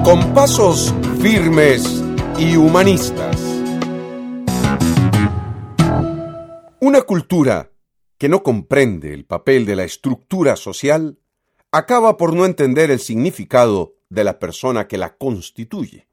Con pasos firmes y humanistas. Una cultura que no comprende el papel de la estructura social acaba por no entender el significado de la persona que la constituye.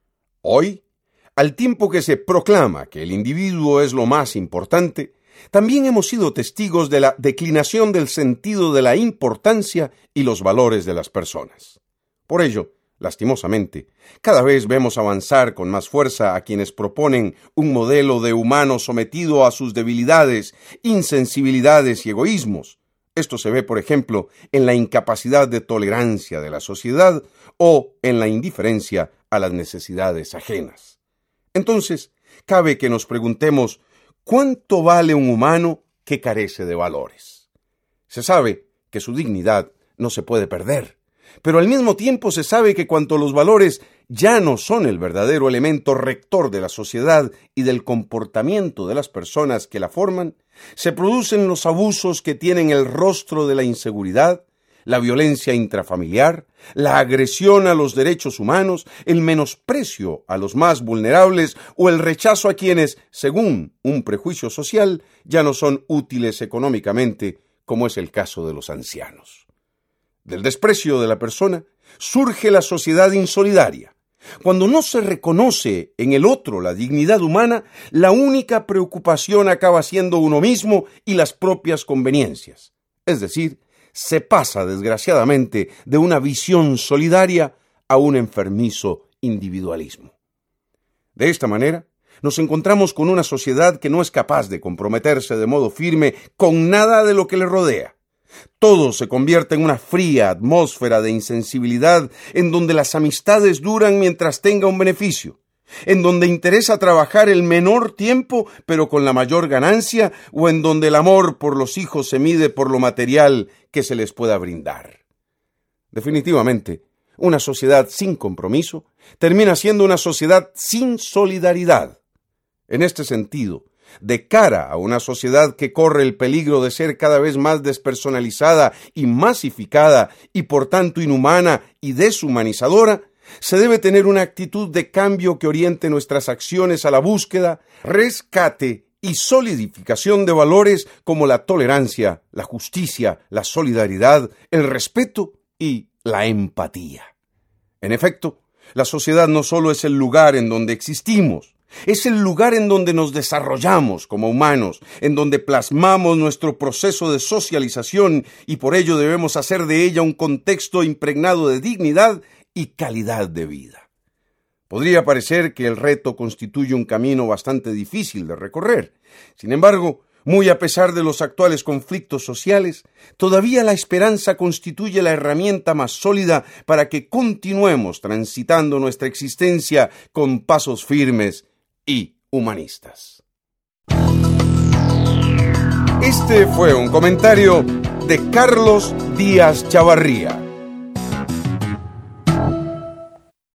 Hoy, al tiempo que se proclama que el individuo es lo más importante, también hemos sido testigos de la declinación del sentido de la importancia y los valores de las personas. Por ello, lastimosamente, cada vez vemos avanzar con más fuerza a quienes proponen un modelo de humano sometido a sus debilidades, insensibilidades y egoísmos. Esto se ve, por ejemplo, en la incapacidad de tolerancia de la sociedad o en la indiferencia a las necesidades ajenas. Entonces, cabe que nos preguntemos, ¿cuánto vale un humano que carece de valores? Se sabe que su dignidad no se puede perder, pero al mismo tiempo se sabe que cuanto los valores ya no son el verdadero elemento rector de la sociedad y del comportamiento de las personas que la forman, se producen los abusos que tienen el rostro de la inseguridad, la violencia intrafamiliar, la agresión a los derechos humanos, el menosprecio a los más vulnerables o el rechazo a quienes, según un prejuicio social, ya no son útiles económicamente, como es el caso de los ancianos. Del desprecio de la persona surge la sociedad insolidaria. Cuando no se reconoce en el otro la dignidad humana, la única preocupación acaba siendo uno mismo y las propias conveniencias. Es decir, se pasa, desgraciadamente, de una visión solidaria a un enfermizo individualismo. De esta manera, nos encontramos con una sociedad que no es capaz de comprometerse de modo firme con nada de lo que le rodea. Todo se convierte en una fría atmósfera de insensibilidad en donde las amistades duran mientras tenga un beneficio, en donde interesa trabajar el menor tiempo pero con la mayor ganancia, o en donde el amor por los hijos se mide por lo material que se les pueda brindar. Definitivamente, una sociedad sin compromiso termina siendo una sociedad sin solidaridad. En este sentido, de cara a una sociedad que corre el peligro de ser cada vez más despersonalizada y masificada y por tanto inhumana y deshumanizadora, se debe tener una actitud de cambio que oriente nuestras acciones a la búsqueda, rescate y solidificación de valores como la tolerancia, la justicia, la solidaridad, el respeto y la empatía. En efecto, la sociedad no solo es el lugar en donde existimos, es el lugar en donde nos desarrollamos como humanos, en donde plasmamos nuestro proceso de socialización y por ello debemos hacer de ella un contexto impregnado de dignidad y calidad de vida. Podría parecer que el reto constituye un camino bastante difícil de recorrer. Sin embargo, muy a pesar de los actuales conflictos sociales, todavía la esperanza constituye la herramienta más sólida para que continuemos transitando nuestra existencia con pasos firmes y humanistas. Este fue un comentario de Carlos Díaz Chavarría.